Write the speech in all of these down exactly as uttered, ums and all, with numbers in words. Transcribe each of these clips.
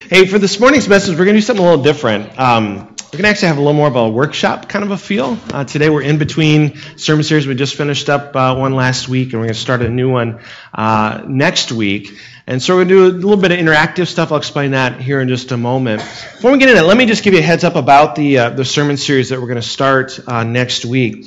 Hey, for this morning's message, we're going to do something a little different. Um, we're going to actually have a little more of a workshop kind of a feel. Uh, today we're in between sermon series. We just finished up uh, one last week, and we're going to start a new one uh, next week. And so we're going to do a little bit of interactive stuff. I'll explain that here in just a moment. Before we get into it, let me just give you a heads up about the uh, the sermon series that we're going to start uh, next week.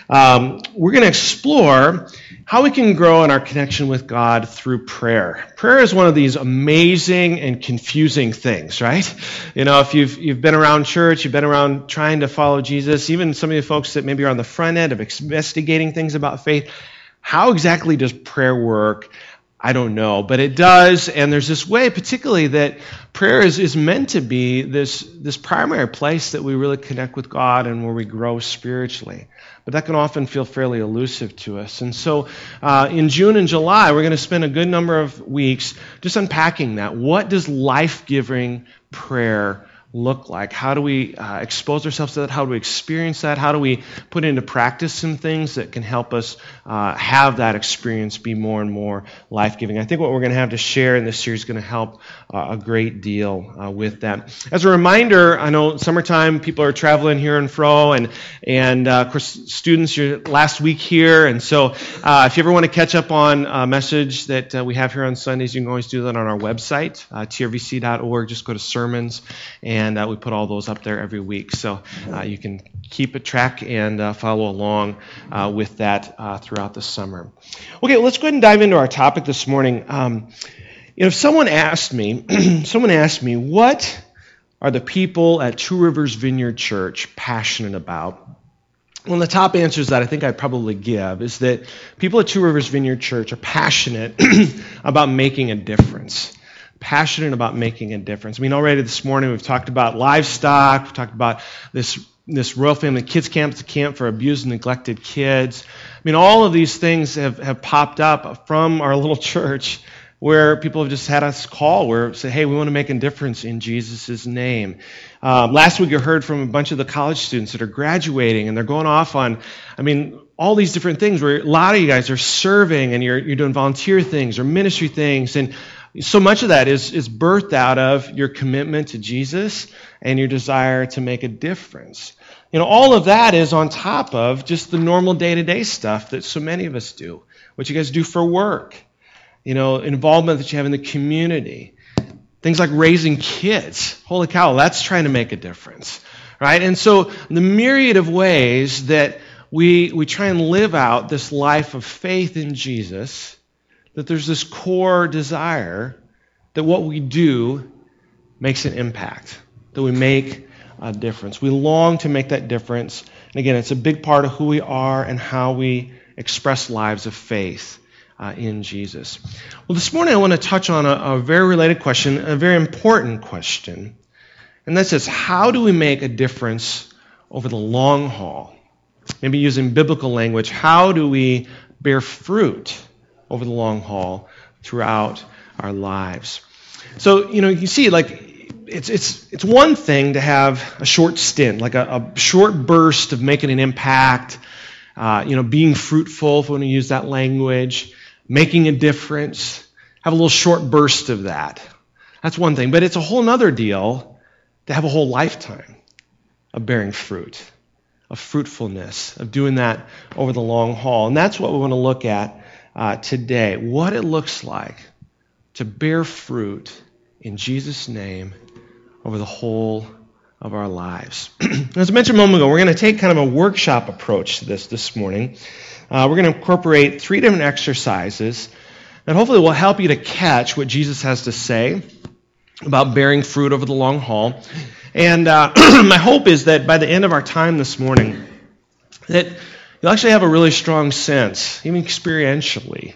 Um, we're going to explore how we can grow in our connection with God through prayer. Prayer is one of these amazing and confusing things, right? You know, if you've you've been around church, you've been around trying to follow Jesus, even some of the folks that maybe are on the front end of investigating things about faith, how exactly does prayer work? I don't know, but it does, and there's this way particularly that prayer is, is meant to be this, this primary place that we really connect with God and where we grow spiritually. But that can often feel fairly elusive to us. And so uh, in June and July, we're going to spend a good number of weeks just unpacking that. What does life-giving prayer look like? How do we uh, expose ourselves to that? How do we experience that? How do we put into practice some things that can help us uh, have that experience be more and more life-giving? I think what we're going to have to share in this series is going to help uh, a great deal uh, with that. As a reminder, I know summertime, people are traveling here and fro, and, and uh, of course, students, your last week here, and so uh, if you ever want to catch up on a message that uh, we have here on Sundays, you can always do that on our website, uh, t r v c dot org. Just go to sermons, and And uh, we put all those up there every week, so uh, you can keep a track and uh, follow along uh, with that uh, throughout the summer. Okay, let's go ahead and dive into our topic this morning. Um, you know, if someone asked me, someone asked me, what are the people at Two Rivers Vineyard Church passionate about? One of the top answers that I think I'd probably give is that people at Two Rivers Vineyard Church are passionate about making a difference. Passionate about making a difference. I mean, already this morning we've talked about livestock, we've talked about this, this Royal Family Kids Camp, it's a camp for abused and neglected kids. I mean, all of these things have, have popped up from our little church where people have just had us call, where say, hey, we want to make a difference in Jesus' name. Um, last week I heard from a bunch of the college students that are graduating, and they're going off on, I mean, all these different things where a lot of you guys are serving, and you're, you're doing volunteer things or ministry things, and so much of that is, is birthed out of your commitment to Jesus and your desire to make a difference. You know, all of that is on top of just the normal day-to-day stuff that so many of us do, what you guys do for work, you know, involvement that you have in the community, things like raising kids. Holy cow, that's trying to make a difference, right? And so the myriad of ways that we, we try and live out this life of faith in Jesus, that there's this core desire that what we do makes an impact, that we make a difference. We long to make that difference. And again, it's a big part of who we are and how we express lives of faith uh, in Jesus. Well, this morning I want to touch on a, a very related question, a very important question. And that says, how do we make a difference over the long haul? Maybe using biblical language, how do we bear fruit over the long haul throughout our lives? So, you know, you see, like, it's it's it's one thing to have a short stint, like a, a short burst of making an impact, uh, you know, being fruitful, if we want to use that language, making a difference, have a little short burst of that. That's one thing. But it's a whole other deal to have a whole lifetime of bearing fruit, of fruitfulness, of doing that over the long haul. And that's what we want to look at Uh, today, what it looks like to bear fruit in Jesus' name over the whole of our lives. As I mentioned a moment ago, we're going to take kind of a workshop approach to this this morning. Uh, we're going to incorporate three different exercises that hopefully will help you to catch what Jesus has to say about bearing fruit over the long haul. And uh, my hope is that by the end of our time this morning, that you'll actually have a really strong sense, even experientially,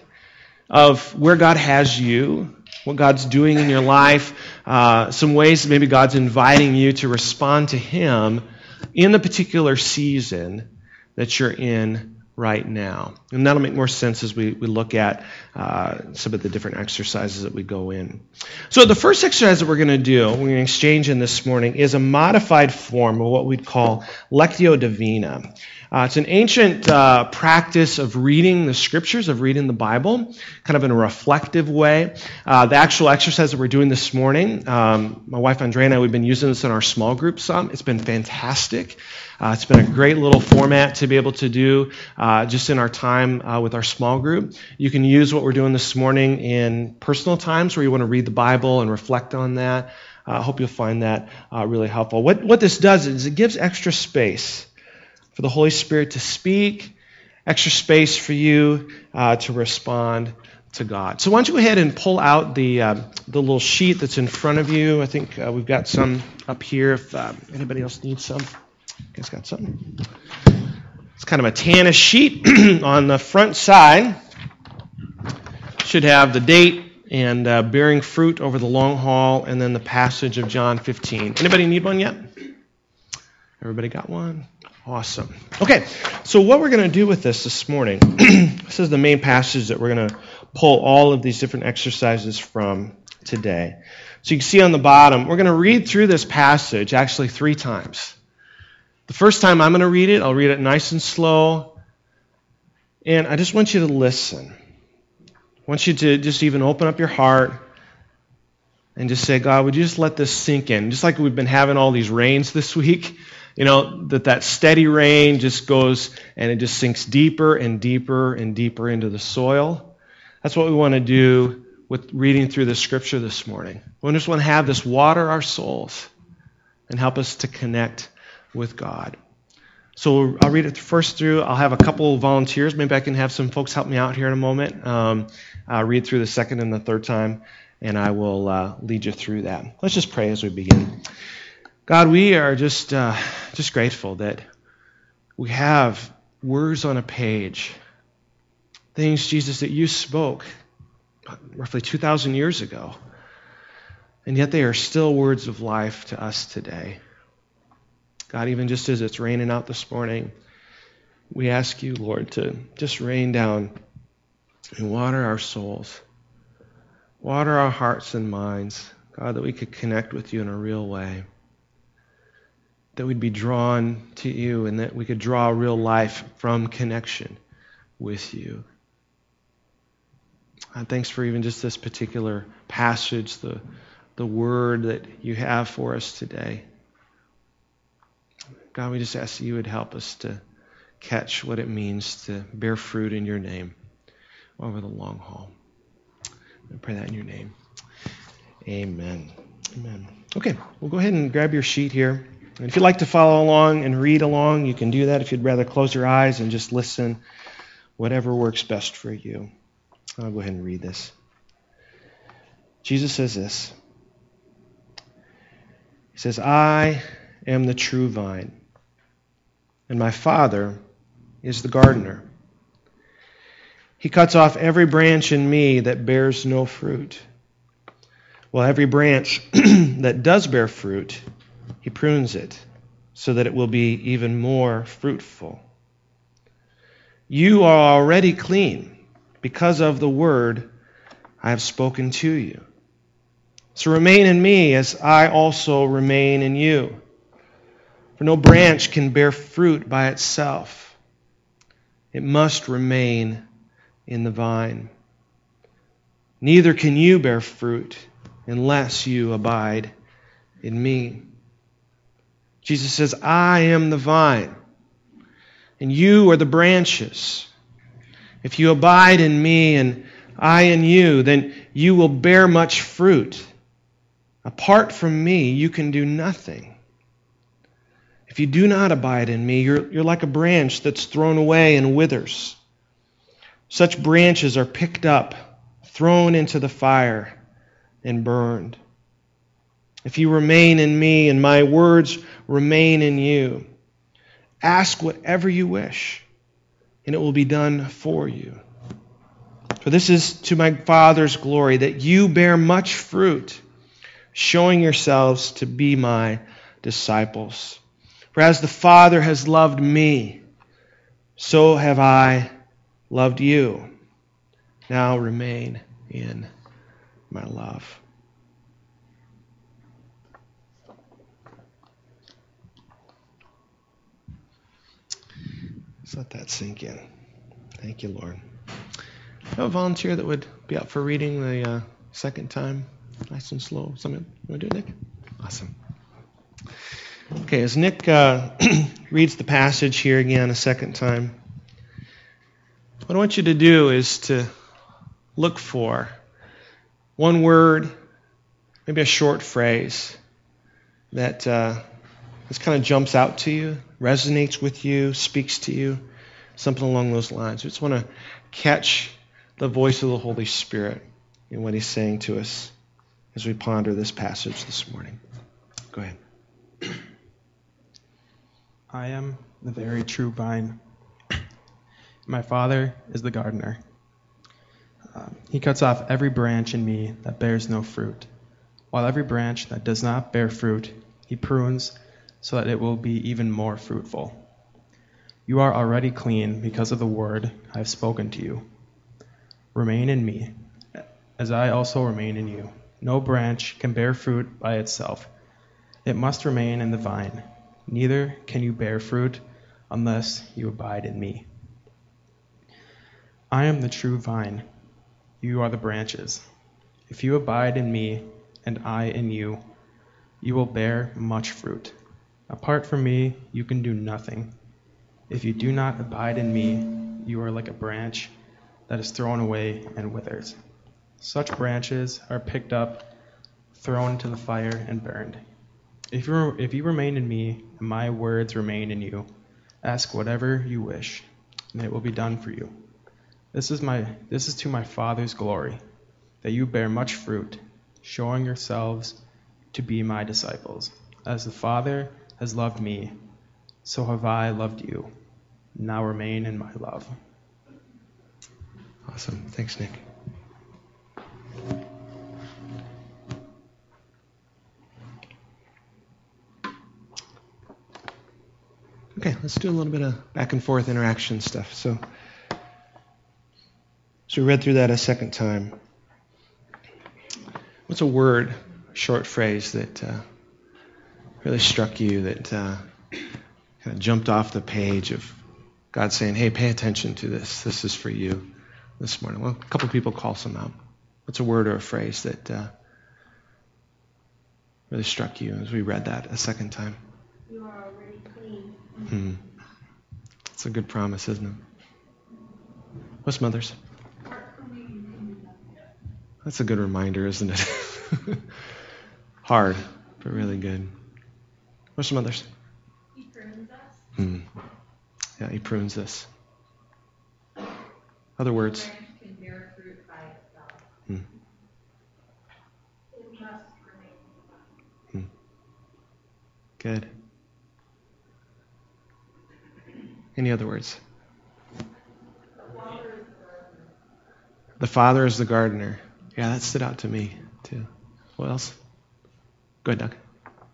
of where God has you, what God's doing in your life, uh, some ways maybe God's inviting you to respond to Him in the particular season that you're in right now. And that'll make more sense as we, we look at uh, some of the different exercises that we go in. So the first exercise that we're going to do, we're going to exchange in this morning, is a modified form of what we'd call Lectio Divina. Uh, it's an ancient uh, practice of reading the scriptures, of reading the Bible, kind of in a reflective way. Uh, the actual exercise that we're doing this morning, um, my wife Andrea and I, we've been using this in our small group some. It's been fantastic. Uh, it's been a great little format to be able to do uh, just in our time uh, with our small group. You can use what we're doing this morning in personal times where you want to read the Bible and reflect on that. I uh, hope you'll find that uh, really helpful. What, what this does is it gives extra space for the Holy Spirit to speak, extra space for you uh, to respond to God. So why don't you go ahead and pull out the uh, the little sheet that's in front of you. I think uh, we've got some up here if uh, anybody else needs some. You guys got some? It's kind of a tannish sheet on the front side. Should have the date and uh, bearing fruit over the long haul, and then the passage of John fifteen. Anybody need one yet? Everybody got one? Awesome. Okay, so what we're going to do with this this morning, this is the main passage that we're going to pull all of these different exercises from today. So you can see on the bottom, we're going to read through this passage actually three times. The first time I'm going to read it, I'll read it nice and slow, and I just want you to listen. I want you to just even open up your heart and just say, God, would you just let this sink in? Just like we've been having all these rains this week, you know, that that steady rain just goes and it just sinks deeper and deeper and deeper into the soil. That's what we want to do with reading through the scripture this morning. We just want to have this water our souls and help us to connect with God. So I'll read it first through. I'll have a couple volunteers. Maybe I can have some folks help me out here in a moment. Um, I'll read through the second and the third time, and I will uh, lead you through that. Let's just pray as we begin. God, we are just uh, just grateful that we have words on a page, things, Jesus, that you spoke roughly two thousand years ago, and yet they are still words of life to us today. God, even just as it's raining out this morning, we ask you, Lord, to just rain down and water our souls, water our hearts and minds, God, that we could connect with you in a real way, that we'd be drawn to you and that we could draw real life from connection with you. And thanks for even just this particular passage, the, the word that you have for us today. God, we just ask that you would help us to catch what it means to bear fruit in your name over the long haul. I pray that in your name. Amen. Amen. Okay, we'll go ahead and grab your sheet here. And if you'd like to follow along and read along, you can do that. If you'd rather close your eyes and just listen, whatever works best for you. I'll go ahead and read this. Jesus says this. He says, I am the true vine, and my Father is the gardener. He cuts off every branch in me that bears no fruit, while every branch that does bear fruit, he prunes it so that it will be even more fruitful. You are already clean because of the word I have spoken to you. So remain in me as I also remain in you. For no branch can bear fruit by itself. It must remain in the vine. Neither can you bear fruit unless you abide in me. Jesus says, I am the vine, and you are the branches. If you abide in me and I in you, then you will bear much fruit. Apart from me, you can do nothing. If you do not abide in me, you're, you're like a branch that's thrown away and withers. Such branches are picked up, thrown into the fire, and burned. If you remain in me and my words remain in you, ask whatever you wish, and it will be done for you. For this is to my Father's glory, that you bear much fruit, showing yourselves to be my disciples. For as the Father has loved me, so have I loved you. Now remain in my love. Just let that sink in. Thank you, Lord. I have a volunteer that would be up for reading the uh, second time, nice and slow. Someone want to do it, Nick? Awesome. Okay, as Nick uh, reads the passage here again a second time, what I want you to do is to look for one word, maybe a short phrase that uh, just kind of jumps out to you, resonates with you, speaks to you, something along those lines. We just want to catch the voice of the Holy Spirit in what he's saying to us as we ponder this passage this morning. Go ahead. I am the very true vine. My Father is the gardener. Uh, he cuts off every branch in me that bears no fruit, while every branch that does not bear fruit, he prunes so that it will be even more fruitful. You are already clean because of the word I have spoken to you. Remain in me, as I also remain in you. No branch can bear fruit by itself. It must remain in the vine. Neither can you bear fruit unless you abide in me. I am the true vine. You are the branches. If you abide in me and I in you, you will bear much fruit. Apart from me, you can do nothing. If you do not abide in me, you are like a branch that is thrown away and withers. Such branches are picked up, thrown into the fire, and burned. If you, if you remain in me, and my words remain in you, ask whatever you wish, and it will be done for you. This is my this is to my Father's glory, that you bear much fruit, showing yourselves to be my disciples. As the Father has loved me, so have I loved you. Now remain in my love. Awesome. Thanks, Nick. Okay, let's do a little bit of back and forth interaction stuff. So, so we read through that a second time. What's a word, a short phrase that uh, really struck you, that uh, kind of jumped off the page of God saying, hey, pay attention to this. This is for you this morning. Well, a couple people call some out. What's a word or a phrase that uh, really struck you as we read that a second time? You are already clean. Hmm. That's a good promise, isn't it? What's Mother's? That's a good reminder, isn't it? Hard, but really good. What's Mother's? He prunes us. Hmm. Yeah, he prunes us. Other words? A branch can bear fruit by itself. Hmm. It must remain. Hmm. Good. Any other words? The Father is the gardener. Yeah, that stood out to me, too. What else? Go ahead, Doug.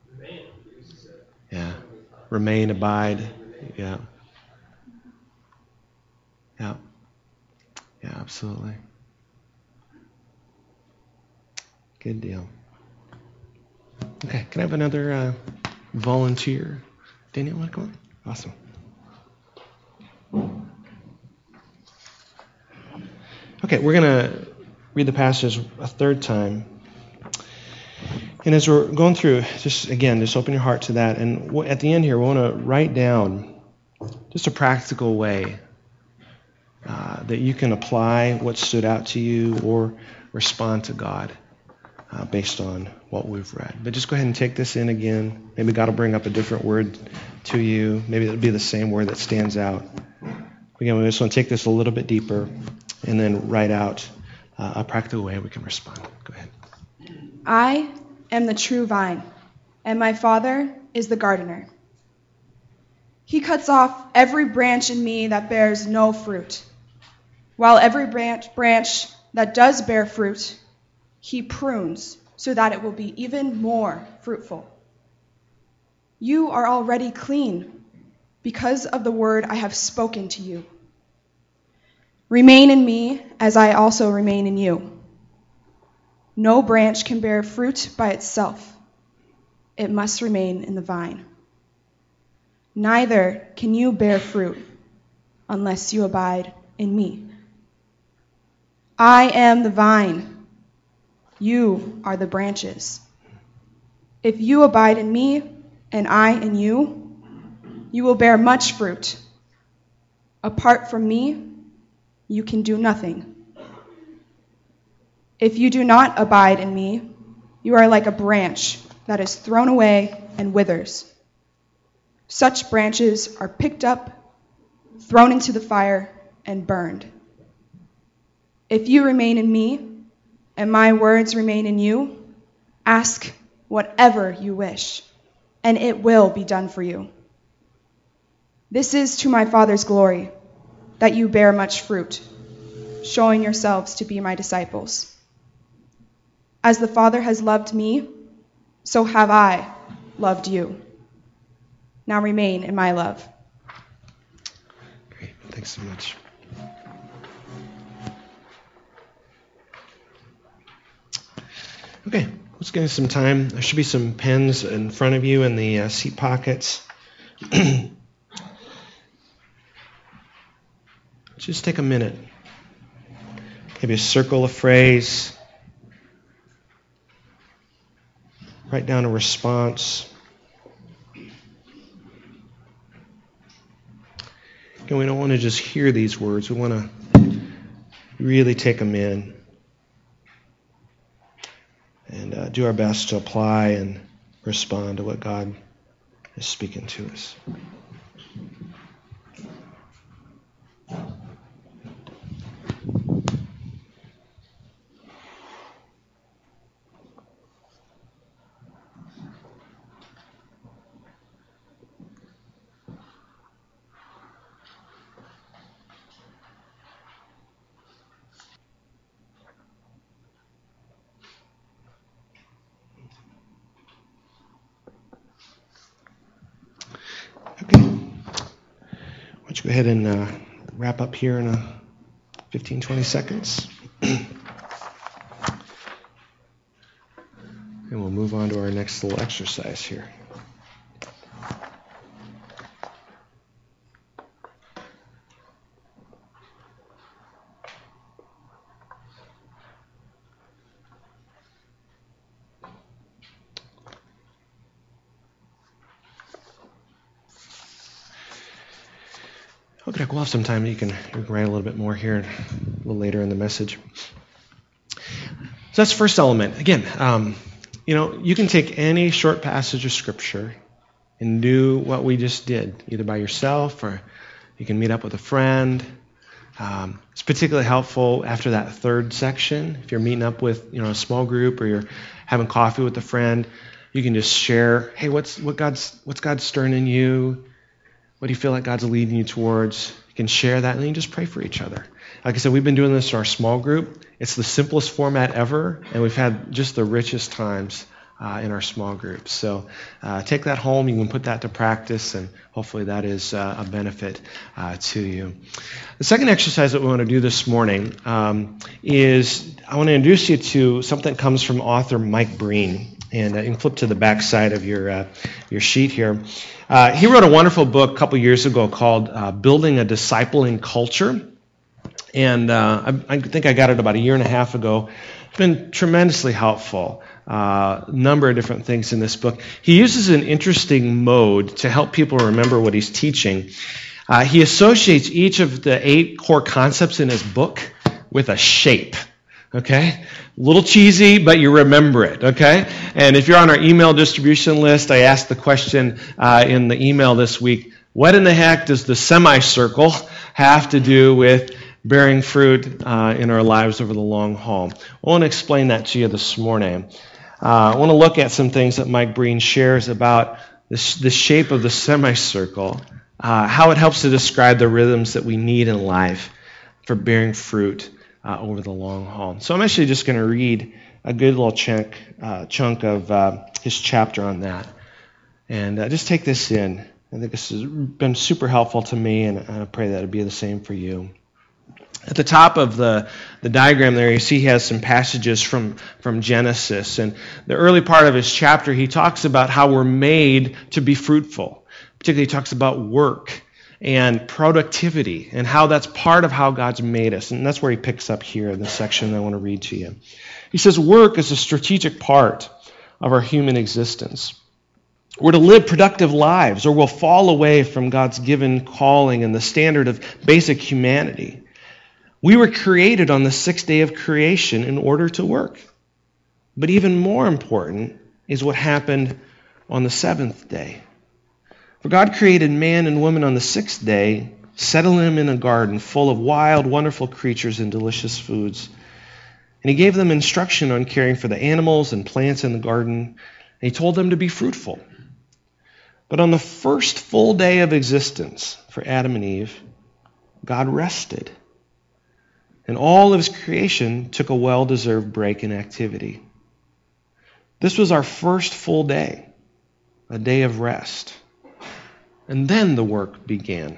Yeah. Remain, abide. Yeah. Yeah. Yeah, absolutely. Good deal. Okay, can I have another uh, volunteer? Daniel, want to come on? Awesome. Okay, we're going to read the passage a third time. And as we're going through, just again, just open your heart to that. And at the end here, we want to write down just a practical way uh, that you can apply what stood out to you or respond to God uh, based on what we've read. But just go ahead and take this in again. Maybe God will bring up a different word to you. Maybe it'll be the same word that stands out. Again, we just want to take this a little bit deeper and then write out uh, a practical way we can respond. Go ahead. I am the true vine, and my Father is the gardener. He cuts off every branch in me that bears no fruit, while every branch, branch that does bear fruit, he prunes so that it will be even more fruitful. You are already clean because of the word I have spoken to you. Remain in me as I also remain in you. No branch can bear fruit by itself. It must remain in the vine. Neither can you bear fruit unless you abide in me. I am the vine. You are the branches. If you abide in me, and I in you, you will bear much fruit. Apart from me, you can do nothing. If you do not abide in me, you are like a branch that is thrown away and withers. Such branches are picked up, thrown into the fire, and burned. If you remain in me, and my words remain in you, ask whatever you wish, and it will be done for you. This is to my Father's glory, that you bear much fruit, showing yourselves to be my disciples. As the Father has loved me, so have I loved you. Now remain in my love. Great. Thanks so much. Okay, let's get some time. There should be some pens in front of you in the uh, seat pockets. Just take a minute. Maybe circle a phrase. Write down a response. And we don't want to just hear these words. We want to really take them in and uh, do our best to apply and respond to what God is speaking to us. Okay. Why don't you go ahead and uh, wrap up here in a fifteen, twenty seconds. And we'll move on to our next little exercise here. Okay, we'll have some time. You can, you can write a little bit more here a little later in the message. So that's the first element. Again, um, you know, you can take any short passage of Scripture and do what we just did, either by yourself or you can meet up with a friend. Um, it's particularly helpful after that third section. If you're meeting up with, you know, a small group or you're having coffee with a friend, you can just share, hey, what's what God's what's God stirring in you? What do you feel like God's leading you towards? You can share that, and then you just pray for each other. Like I said, we've been doing this in our small group. It's the simplest format ever, and we've had just the richest times uh, in our small groups. So uh, take that home. You can put that to practice, and hopefully that is uh, a benefit uh, to you. The second exercise that we want to do this morning um, is I want to introduce you to something that comes from author Mike Breen. And uh, you can flip to the back side of your uh, your sheet here. Uh, he wrote a wonderful book a couple years ago called uh, Building a Discipling Culture. And uh, I, I think I got it about a year and a half ago. It's been tremendously helpful. Uh, a number of different things in this book. He uses an interesting mode to help people remember what he's teaching. Uh, he associates each of the eight core concepts in his book with a shape. Okay? A little cheesy, but you remember it, okay? And if you're on our email distribution list, I asked the question uh, in the email this week, what in the heck does the semicircle have to do with bearing fruit uh, in our lives over the long haul? I want to explain that to you this morning. Uh, I want to look at some things that Mike Breen shares about this, the shape of the semicircle, uh, how it helps to describe the rhythms that we need in life for bearing fruit Uh, over the long haul. So I'm actually just going to read a good little chunk, uh, chunk of uh, his chapter on that. And uh, just take this in. I think this has been super helpful to me, and I pray that it'll be the same for you. At the top of the, the diagram there, you see he has some passages from, from Genesis. And the early part of his chapter, he talks about how we're made to be fruitful. Particularly, he talks about work and productivity and how that's part of how God's made us. And that's where he picks up here in this section that I want to read to you. He says, work is a strategic part of our human existence. We're to live productive lives or we'll fall away from God's given calling and the standard of basic humanity. We were created on the sixth day of creation in order to work. But even more important is what happened on the seventh day. For God created man and woman on the sixth day, settling them in a garden full of wild, wonderful creatures and delicious foods. And he gave them instruction on caring for the animals and plants in the garden. And he told them to be fruitful. But on the first full day of existence for Adam and Eve, God rested. And all of his creation took a well-deserved break in activity. This was our first full day, a day of rest. And then the work began.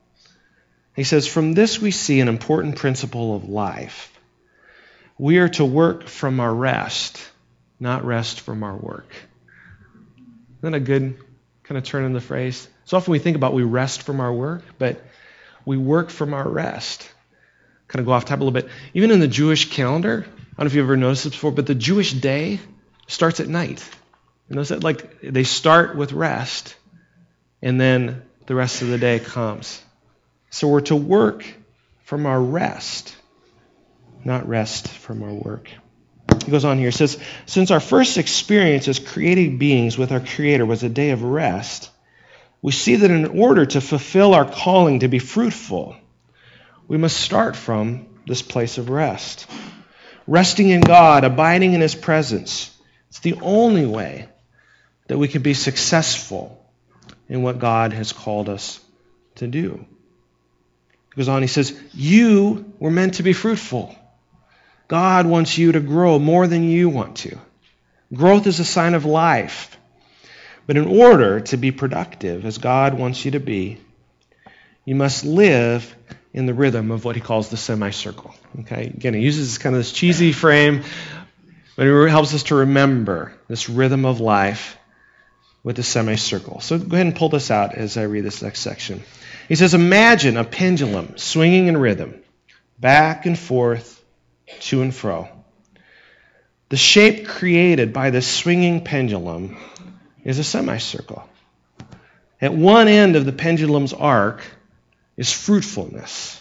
He says, from this we see an important principle of life. We are to work from our rest, not rest from our work. Isn't that a good kind of turn in the phrase? So often we think about we rest from our work, but we work from our rest. Kind of go off topic a little bit. Even in the Jewish calendar, I don't know if you've ever noticed this before, but the Jewish day starts at night. You notice that? Like they start with rest, and then the rest of the day comes. So we're to work from our rest, not rest from our work. He goes on here. He says, since our first experience as created beings with our Creator was a day of rest, we see that in order to fulfill our calling to be fruitful, we must start from this place of rest. Resting in God, abiding in his presence. It's the only way that we can be successful in what God has called us to do. He goes on, he says, you were meant to be fruitful. God wants you to grow more than you want to. Growth is a sign of life. But in order to be productive, as God wants you to be, you must live in the rhythm of what he calls the semicircle. Okay? Again, he uses this kind of this cheesy frame, but it helps us to remember this rhythm of life with the semicircle. So go ahead and pull this out as I read this next section. He says, imagine a pendulum swinging in rhythm, back and forth, to and fro. The shape created by this swinging pendulum is a semicircle. At one end of the pendulum's arc is fruitfulness.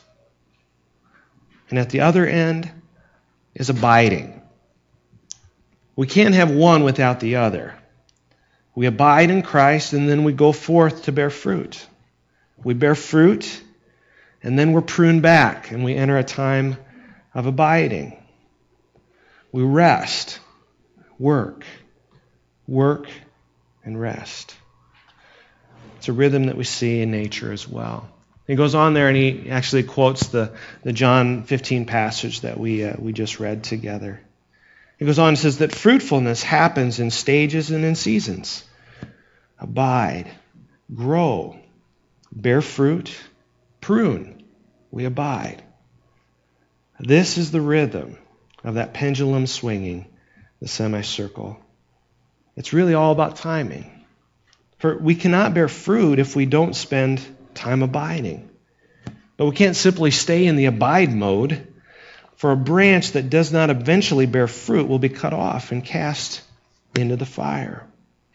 And at the other end is abiding. We can't have one without the other. We abide in Christ and then we go forth to bear fruit. We bear fruit and then we're pruned back and we enter a time of abiding. We rest, work, work, and rest. It's a rhythm that we see in nature as well. He goes on there and he actually quotes the, the John fifteen passage that we uh, we just read together. He goes on and says that fruitfulness happens in stages and in seasons. Abide, grow, bear fruit, prune, we abide. This is the rhythm of that pendulum swinging, the semicircle. It's really all about timing. For we cannot bear fruit if we don't spend time abiding. But we can't simply stay in the abide mode, for a branch that does not eventually bear fruit will be cut off and cast into the fire.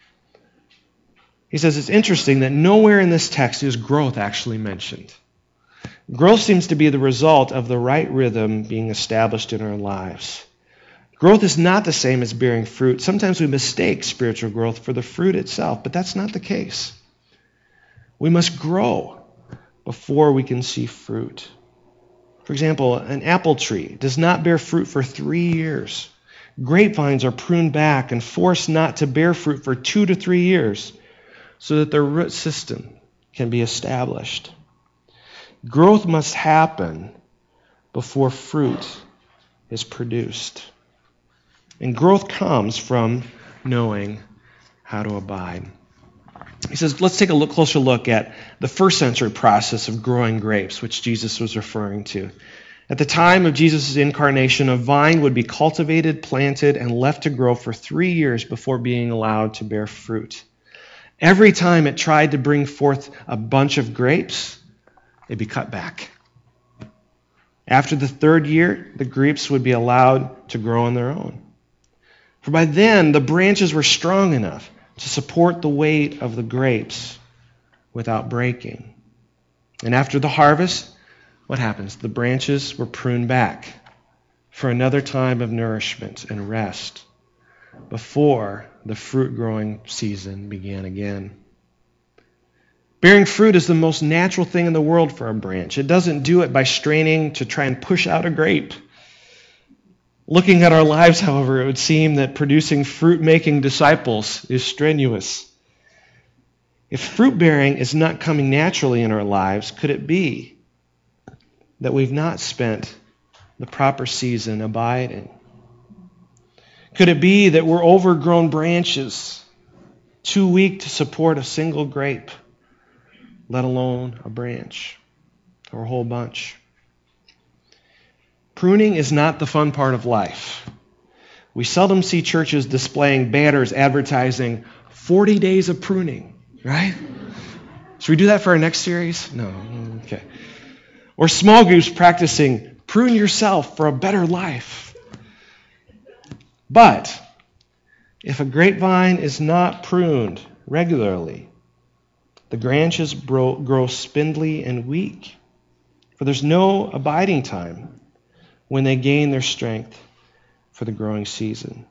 He says it's interesting that nowhere in this text is growth actually mentioned. Growth seems to be the result of the right rhythm being established in our lives. Growth is not the same as bearing fruit. Sometimes we mistake spiritual growth for the fruit itself, but that's not the case. We must grow before we can see fruit. For example, an apple tree does not bear fruit for three years. Grapevines are pruned back and forced not to bear fruit for two to three years so that their root system can be established. Growth must happen before fruit is produced. And growth comes from knowing how to abide. He says, let's take a look, closer look at the first century process of growing grapes, which Jesus was referring to. At the time of Jesus' incarnation, a vine would be cultivated, planted, and left to grow for three years before being allowed to bear fruit. Every time it tried to bring forth a bunch of grapes, they'd be cut back. After the third year, the grapes would be allowed to grow on their own. For by then, the branches were strong enough to support the weight of the grapes without breaking. And after the harvest, what happens? The branches were pruned back for another time of nourishment and rest before the fruit-growing season began again. Bearing fruit is the most natural thing in the world for a branch. It doesn't do it by straining to try and push out a grape. Looking at our lives, however, it would seem that producing fruit-making disciples is strenuous. If fruit-bearing is not coming naturally in our lives, could it be that we've not spent the proper season abiding? Could it be that we're overgrown branches, too weak to support a single grape, let alone a branch or a whole bunch? Pruning is not the fun part of life. We seldom see churches displaying banners advertising forty days of pruning, right? Should we do that for our next series? No. Okay. Or small groups practicing prune yourself for a better life. But if a grapevine is not pruned regularly, the branches grow spindly and weak, for there's no abiding time when they gain their strength for the growing season.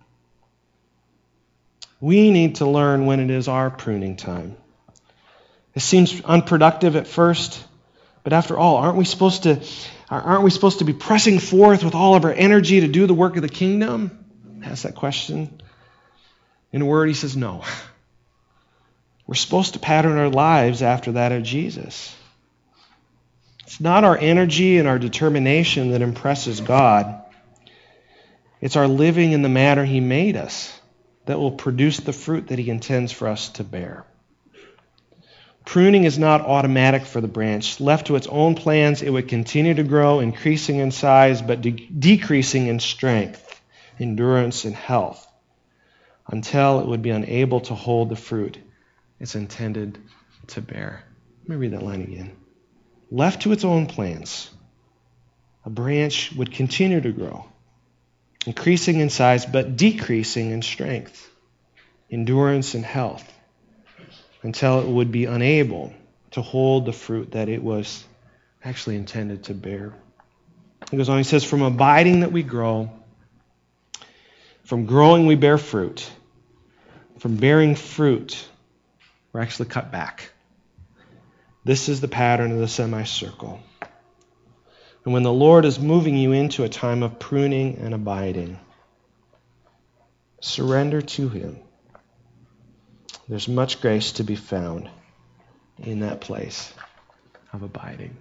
We need to learn when it is our pruning time. It seems unproductive at first, but after all, aren't we supposed to aren't we supposed to be pressing forth with all of our energy to do the work of the kingdom? Ask that question. In a word, he says no. We're supposed to pattern our lives after that of Jesus. It's not our energy and our determination that impresses God. It's our living in the manner He made us that will produce the fruit that He intends for us to bear. Pruning is not automatic for the branch. Left to its own plans, it would continue to grow, increasing in size, but de- decreasing in strength, endurance, and health, until it would be unable to hold the fruit it's intended to bear. Let me read that line again. Left to its own plans, a branch would continue to grow, increasing in size, but decreasing in strength, endurance, and health, until it would be unable to hold the fruit that it was actually intended to bear. He goes on, he says, from abiding that we grow, from growing we bear fruit, from bearing fruit, we're actually cut back. This is the pattern of the semicircle. And when the Lord is moving you into a time of pruning and abiding, surrender to Him. There's much grace to be found in that place of abiding.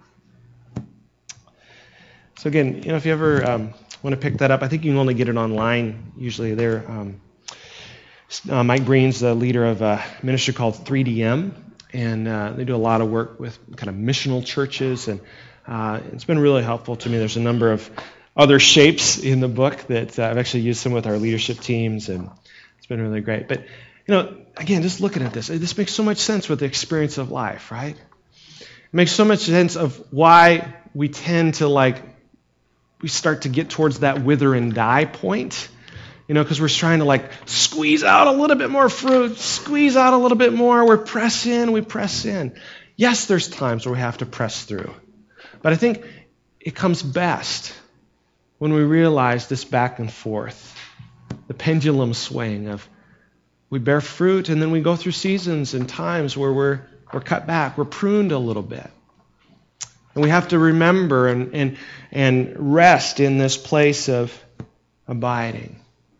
So again, you know, if you ever um, want to pick that up, I think you can only get it online. Usually there, um, uh, Mike Breen's the leader of a ministry called three D M. And uh, they do a lot of work with kind of missional churches, and uh, it's been really helpful to me. There's a number of other shapes in the book that uh, I've actually used some with our leadership teams, and it's been really great. But, you know, again, just looking at this, this makes so much sense with the experience of life, right? It makes so much sense of why we tend to, like, we start to get towards that wither and die point. You know, because we're trying to like squeeze out a little bit more fruit, squeeze out a little bit more. We press in, we press in. Yes, there's times where we have to press through. But I think it comes best when we realize this back and forth, the pendulum swing of we bear fruit and then we go through seasons and times where we're we're cut back, we're pruned a little bit. And we have to remember and and, and rest in this place of abiding.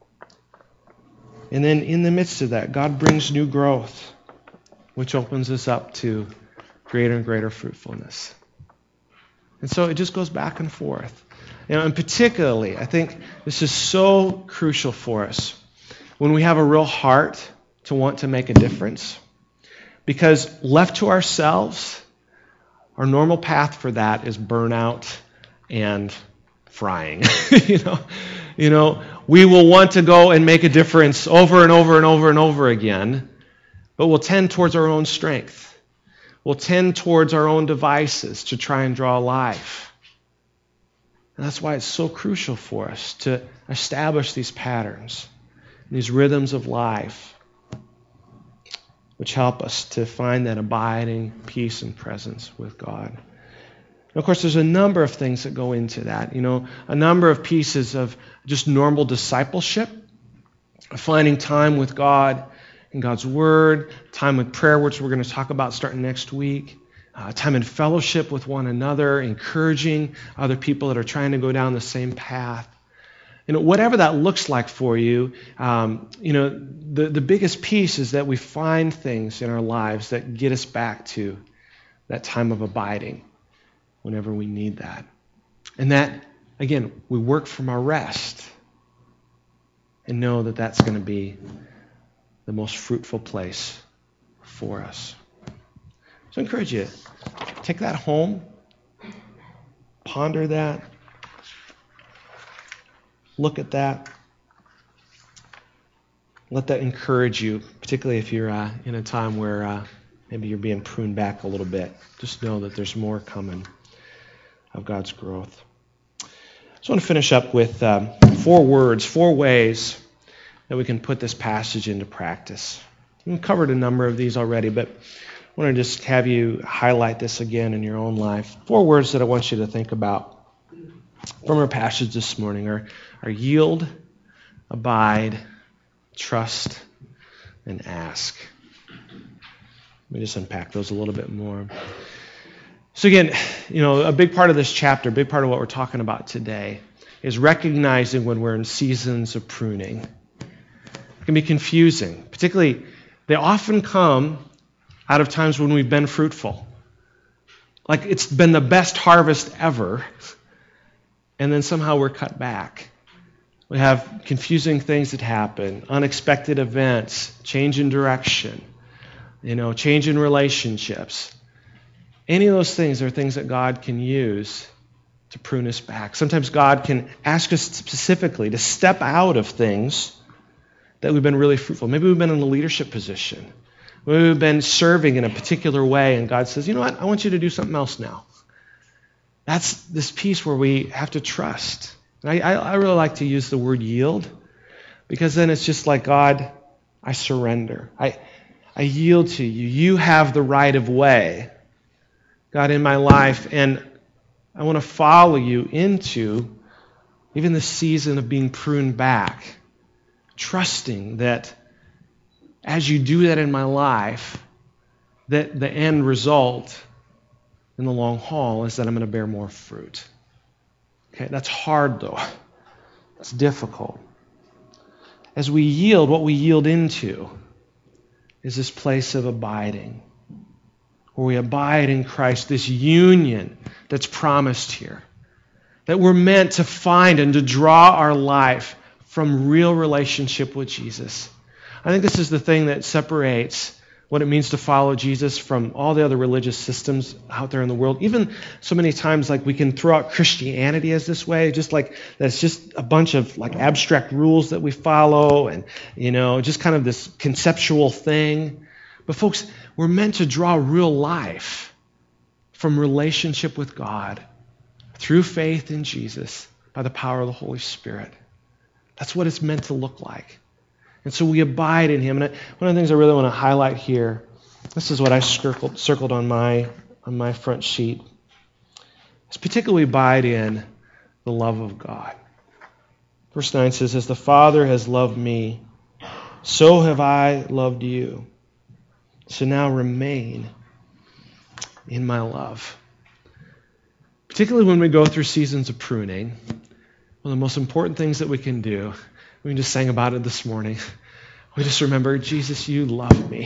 And then in the midst of that, God brings new growth, which opens us up to greater and greater fruitfulness. And so it just goes back and forth. You know, and particularly, I think this is so crucial for us when we have a real heart to want to make a difference. Because left to ourselves, our normal path for that is burnout and frying. you know, you know, we will want to go and make a difference over and over and over and over again, but we'll tend towards our own strength. We'll tend towards our own devices to try and draw life. And that's why it's so crucial for us to establish these patterns, these rhythms of life, which help us to find that abiding peace and presence with God. And of course, there's a number of things that go into that. You know, a number of pieces of just normal discipleship, finding time with God and God's Word, time with prayer, which we're going to talk about starting next week, uh, time in fellowship with one another, encouraging other people that are trying to go down the same path. You know, whatever that looks like for you, um, you know, the, the biggest piece is that we find things in our lives that get us back to that time of abiding whenever we need that. And that, again, we work from our rest and know that that's going to be the most fruitful place for us. So I encourage you, take that home, ponder that, look at that. Let that encourage you, particularly if you're uh, in a time where uh, maybe you're being pruned back a little bit. Just know that there's more coming of God's growth. I just want to finish up with um, four words, four ways that we can put this passage into practice. We've covered a number of these already, but I want to just have you highlight this again in your own life. Four words that I want you to think about from our passage this morning are, are yield, abide, trust, and ask. Let me just unpack those a little bit more. So again, you know, a big part of this chapter, a big part of what we're talking about today is recognizing when we're in seasons of pruning. It can be confusing. Particularly, they often come out of times when we've been fruitful. Like it's been the best harvest ever, and then somehow we're cut back. We have confusing things that happen, unexpected events, change in direction, you know, change in relationships. Any of those things are things that God can use to prune us back. Sometimes God can ask us specifically to step out of things that we've been really fruitful. Maybe we've been in a leadership position. Maybe we've been serving in a particular way, and God says, you know what, I want you to do something else now. That's this piece where we have to trust. I, I, I really like to use the word yield, because then it's just like, God, I surrender. I, I yield to you. You have the right of way, God, in my life, and I want to follow you into even the season of being pruned back, trusting that as you do that in my life, that the end result in the long haul is that I'm going to bear more fruit. Okay, that's hard though. It's difficult. As we yield, what we yield into is this place of abiding, where we abide in Christ, this union that's promised here, that we're meant to find and to draw our life from real relationship with Jesus. I think this is the thing that separates what it means to follow Jesus from all the other religious systems out there in the world. Even so many times, like, we can throw out Christianity as this way, just like that's just a bunch of like abstract rules that we follow, and you know, just kind of this conceptual thing. But folks, we're meant to draw real life from relationship with God through faith in Jesus by the power of the Holy Spirit. That's what it's meant to look like. And so we abide in Him. And I, one of the things I really want to highlight here, this is what I circled, circled on my on my front sheet, is particularly abide in the love of God. Verse nine says, as the Father has loved me, so have I loved you. So now remain in my love. Particularly when we go through seasons of pruning, one of the most important things that we can do, we just sang about it this morning, we just remember, Jesus, you love me.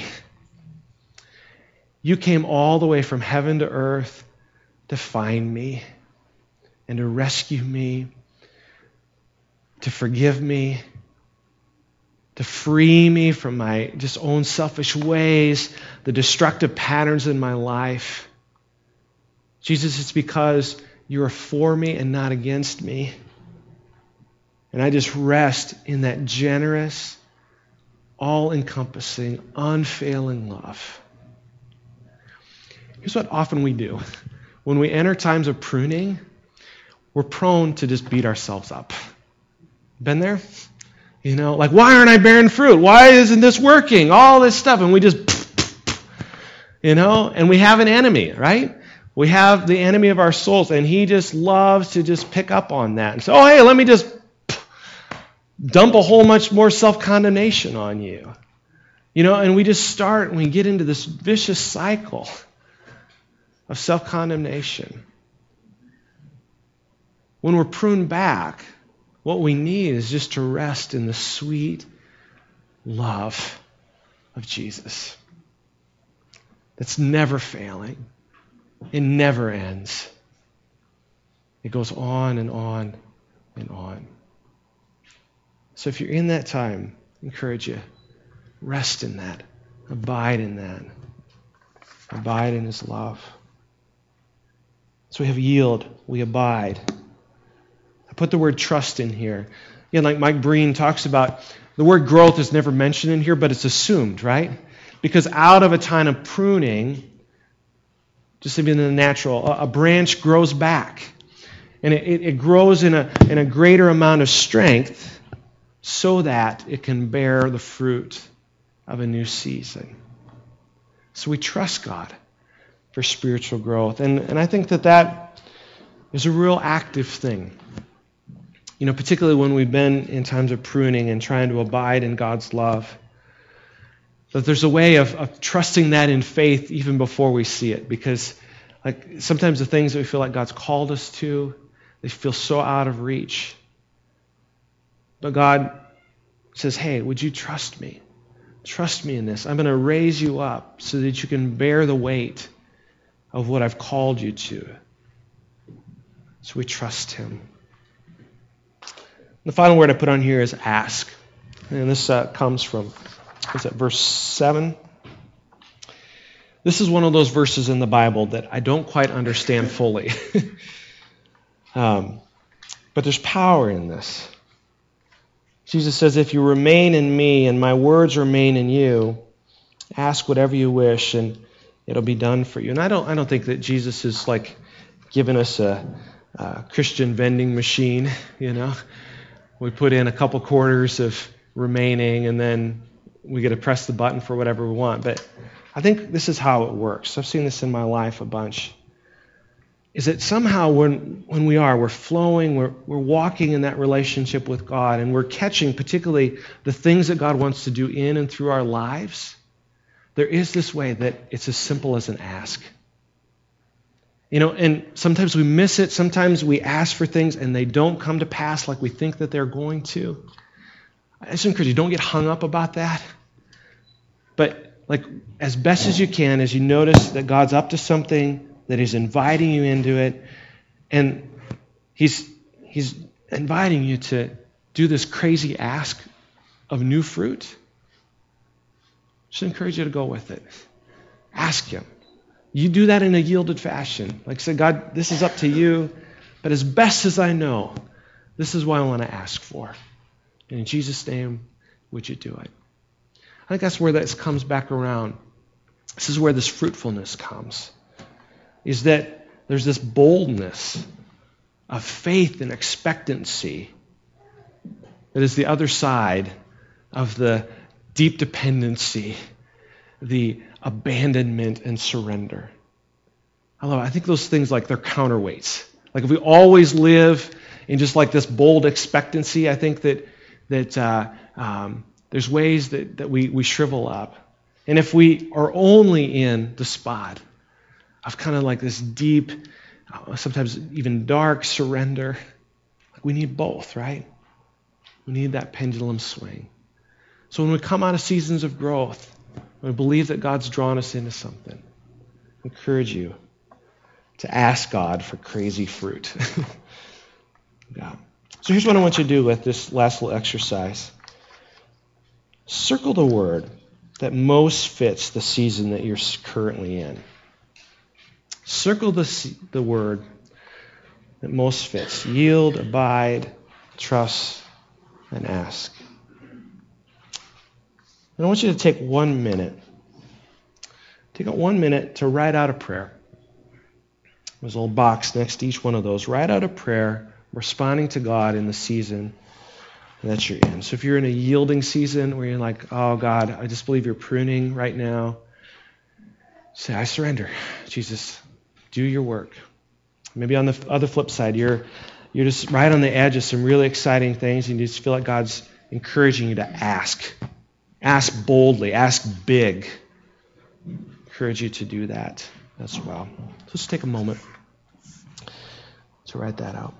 You came all the way from heaven to earth to find me and to rescue me, to forgive me, to free me from my just own selfish ways, the destructive patterns in my life. Jesus, it's because you are for me and not against me. And I just rest in that generous, all-encompassing, unfailing love. here's what often we do. When we enter times of pruning, we're prone to just beat ourselves up. Been there? You know, like, why aren't I bearing fruit? Why isn't this working? All this stuff. And we just, you know, and we have an enemy, right? We have the enemy of our souls, and he just loves to just pick up on that and say, oh, hey, let me just dump a whole much more self-condemnation on you. You know, and we just start, and we get into this vicious cycle of self-condemnation. When we're pruned back, what we need is just to rest in the sweet love of Jesus. That's never failing. It never ends. It goes on and on and on. So if you're in that time, I encourage you, rest in that. Abide in that. Abide in his love. So we have yield, we abide. I put the word trust in here. Again, like Mike Breen talks about, the word growth is never mentioned in here, but it's assumed, right? Because out of a time of pruning, just even in the natural, a branch grows back. And it, it, it grows in a, in a greater amount of strength so that it can bear the fruit of a new season. So we trust God for spiritual growth. And, and I think that that is a real active thing. You know, particularly when we've been in times of pruning and trying to abide in God's love. That there's a way of, of trusting that in faith even before we see it. Because like sometimes the things that we feel like God's called us to, they feel so out of reach. But God says, hey, would you trust me? Trust me in this. I'm going to raise you up so that you can bear the weight of what I've called you to. So we trust him. The final word I put on here is ask. And this uh, comes from, what's that, verse seven? This is one of those verses in the Bible that I don't quite understand fully. um, but there's power in this. Jesus says, if you remain in me and my words remain in you, ask whatever you wish and it'll be done for you. And I don't I don't think that Jesus is like giving us a, a Christian vending machine, you know. We put in a couple quarters of remaining and then we get to press the button for whatever we want. But I think this is how it works. I've seen this in my life a bunch. Is that somehow when when we are, we're flowing, we're, we're walking in that relationship with God, and we're catching particularly the things that God wants to do in and through our lives, there is this way that it's as simple as an ask. You know, and sometimes we miss it. Sometimes we ask for things and they don't come to pass like we think that they're going to. I just encourage you, don't get hung up about that. But like as best as you can, as you notice that God's up to something, that he's inviting you into it, and he's he's inviting you to do this crazy ask of new fruit, just encourage you to go with it. Ask him. You do that in a yielded fashion. Like I said, God, this is up to you, but as best as I know, this is what I want to ask for. And in Jesus' name, would you do it? I think that's where this comes back around. This is where this fruitfulness comes. Is that there's this boldness of faith and expectancy that is the other side of the deep dependency, the abandonment and surrender. I love it. I think those things, like, they're counterweights. Like if we always live in just like this bold expectancy, I think that that uh, um, there's ways that, that we, we shrivel up. And if we are only in the spot of kind of like this deep, uh, sometimes even dark surrender, like we need both, right? We need that pendulum swing. So when we come out of seasons of growth, when we believe that God's drawn us into something, I encourage you to ask God for crazy fruit. Yeah. So here's what I want you to do with this last little exercise. Circle the word that most fits the season that you're currently in. Circle the, the word that most fits. Yield, abide, trust, and ask. And I want you to take one minute take out one minute to write out a prayer. There's a little box next to each one of those. Write out a prayer responding to God in the season that you're in. So if you're in a yielding season where you're like, oh God, I just believe you're pruning right now, say, I surrender. Jesus, do your work. Maybe on the other flip side, you're you're just right on the edge of some really exciting things and you just feel like God's encouraging you to ask. Ask boldly. Ask big. Encourage you to do that as well. So let's take a moment to write that out.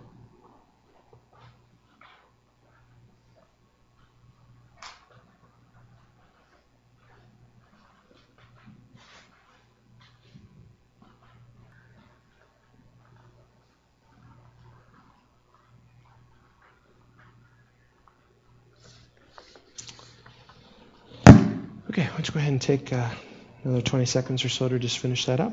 Okay, why don't you go ahead and take uh, another twenty seconds or so to just finish that up.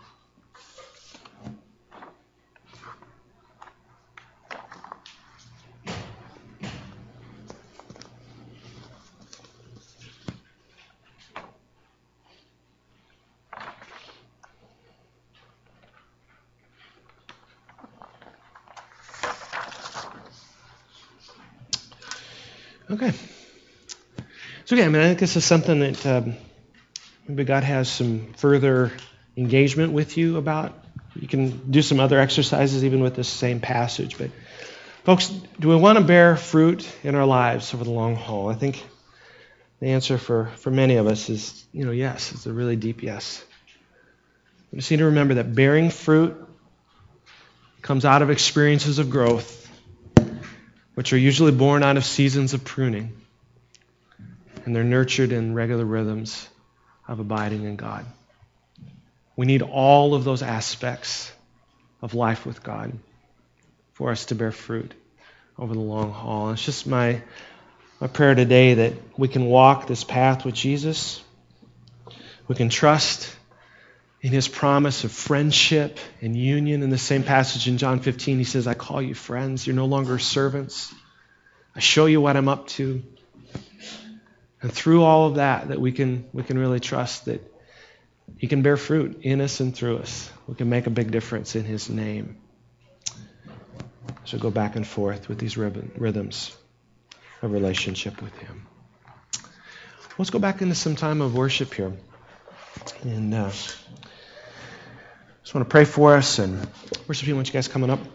Okay. So again, I mean, I think this is something that um, maybe God has some further engagement with you about. You can do some other exercises even with this same passage. But folks, do we want to bear fruit in our lives over the long haul? I think the answer for, for many of us is, you know, yes. It's a really deep yes. We just need to remember that bearing fruit comes out of experiences of growth, which are usually born out of seasons of pruning. And they're nurtured in regular rhythms of abiding in God. We need all of those aspects of life with God for us to bear fruit over the long haul. And it's just my, my prayer today that we can walk this path with Jesus. We can trust in His promise of friendship and union. In the same passage in John fifteen, He says, I call you friends. You're no longer servants. I show you what I'm up to. And through all of that, that we can we can really trust that He can bear fruit in us and through us. We can make a big difference in His name. So go back and forth with these rhythms of relationship with Him. Let's go back into some time of worship here. And uh, just want to pray for us and worship you. Want you guys coming up?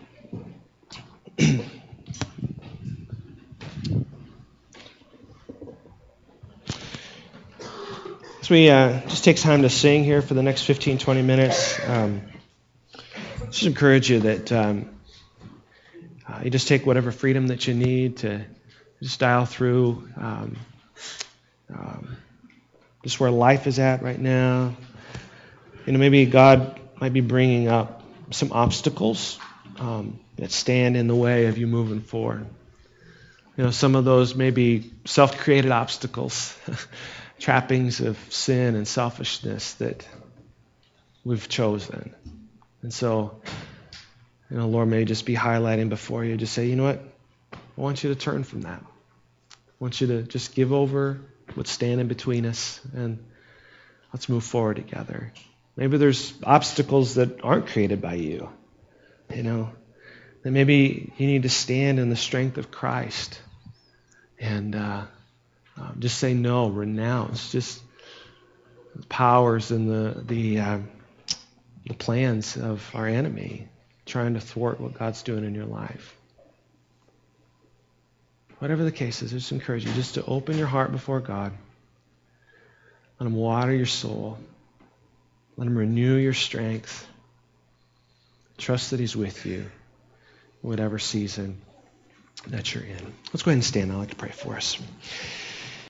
So we uh, just take time to sing here for the next fifteen, twenty minutes. Um, just encourage you that um, uh, you just take whatever freedom that you need to just dial through um, um, just where life is at right now. You know, maybe God might be bringing up some obstacles um, that stand in the way of you moving forward. You know, some of those may be self-created obstacles. Trappings of sin and selfishness that we've chosen. And so, you know, Lord may just be highlighting before you, just say, you know what, I want you to turn from that. I want you to just give over what's standing between us and let's move forward together. Maybe there's obstacles that aren't created by you, you know, that maybe you need to stand in the strength of Christ and, uh, Um, just say no, renounce, just the powers and the the, uh, the plans of our enemy trying to thwart what God's doing in your life. Whatever the case is, I just encourage you just to open your heart before God. Let Him water your soul. Let Him renew your strength. Trust that He's with you in whatever season that you're in. Let's go ahead and stand. I'd like to pray for us.